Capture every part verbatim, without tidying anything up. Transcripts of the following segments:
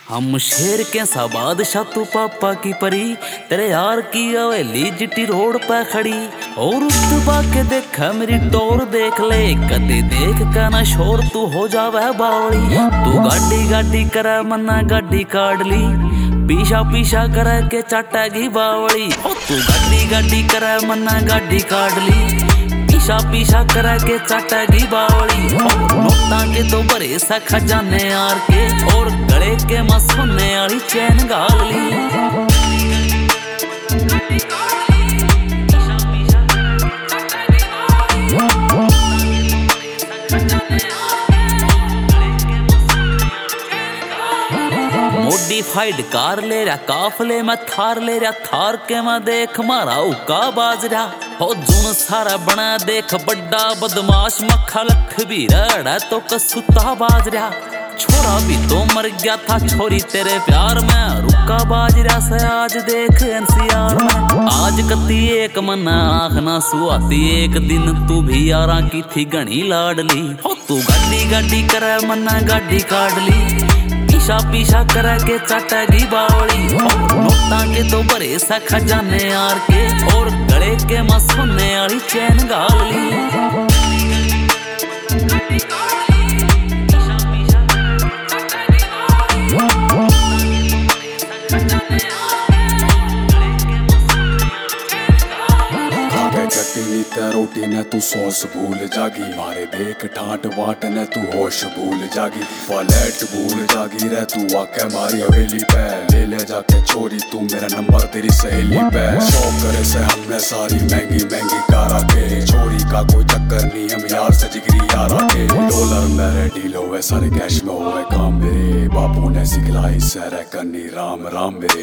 हम शेर के सा बादशाह तू पापा की परी, तेरे यार की हवेली जिटी रोड पे खड़ी। और उतबा के देख मेरी टोर देख ले, कदे देख का ना शोर तू हो जावे बावली। तू गाड़ी गाड़ी करे मन्ना गाड़ी काट ली, पीछा पीछा करे के चाटेगी बावली। तू गाड़ी गाड़ी करे मन्ना गाड़ी काट ली, पीछा पीछा करे के चाटेगी बावली। नोटा के तो बड़े सा खजाने यार के, और गले के मसोने वाली चैन गाल ली। मॉडिफाइड कार ले रहा काफले में थार ले रहा, थार के मैं देख मारा उका बाज रहा। हो जुन सारा बना देख बड्डा बदमाश, मक्खा लख भी रड़ा तो कसूता बाज रहा। छोरा भी तो मर गया था छोरी तेरे प्यार में, रुका बाज रहा से आज देख एनसीआर में। आज कती एक मना आँख ना सुआती, एक दिन तू भी यारा की थी घनी लाडली। हो तू गाड़ी गाड़ी करे मना गाड़ी काट ली, पीछा पीछा करे के चाटेगी बावली। नोटा के तो बड़े सा खजाने यार के, और गले के मसोने वाली चैन गाल ली। रोटी ने तू सॉस भूल जागी, मारे देख ठाट बाट ने तू होश भूल जागी। फ्लैट भूल जागी रे तू आके मारी हवेली पे, ले ले जाके छोरी तू मेरा नंबर तेरी सहेली पे। शौक करे से हमने सारी महंगी महंगी कारा के, छोरी का कोई चक्कर नहीं हम यार से जिगरी यारा के। डॉलर मेरे डील होवे सारे कैश में होवे काम मेरे, बापू ने सिखलाई सर करनी राम राम मेरे।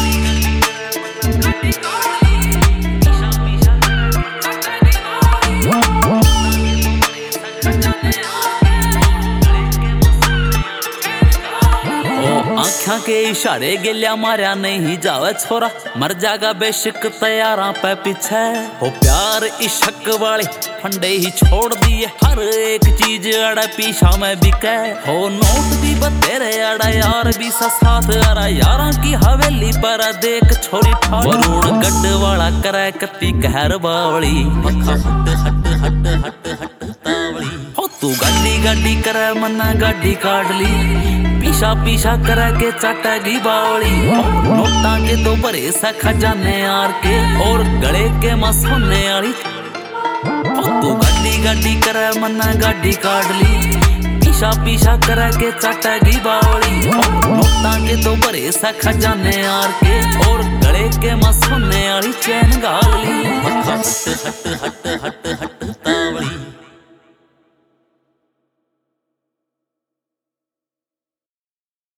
आँखा के इशारे गिल्या मारा नहीं जावे छोरा, मर जागा बेशक तैयारा पे पीछे। हो प्यार इश्क वाले फंडे ही छोड़ दिए, हर एक चीज अड़ा पीछा में बिके। हो नोट भी बतेरे अड़ा यार भी सा साथ अड़ा, यारा की हवेली पर देख छोरी ठाड़। वरुण गड्ढ वाला करे कत्ती कहर बावली, मक्खा हट हट हट हट हट तावली। हो तू गाड़ी गाड़ी करे मन्ना गाड़ी काट ली, पीछा पीछा करे के चाटेगी बावली। नोटा के तो बड़े सा खजाने यार के, और गले के मसोने वाली। तू गाड़ी गाड़ी करे मन्ना गाड़ी काट ली, पीछा पीछा करे के चाटेगी बावली। नोटा के तो बड़े सा खजाने यार के, और गले के मसोने वाली चैन गाल ली। हट हट हट हट हट हट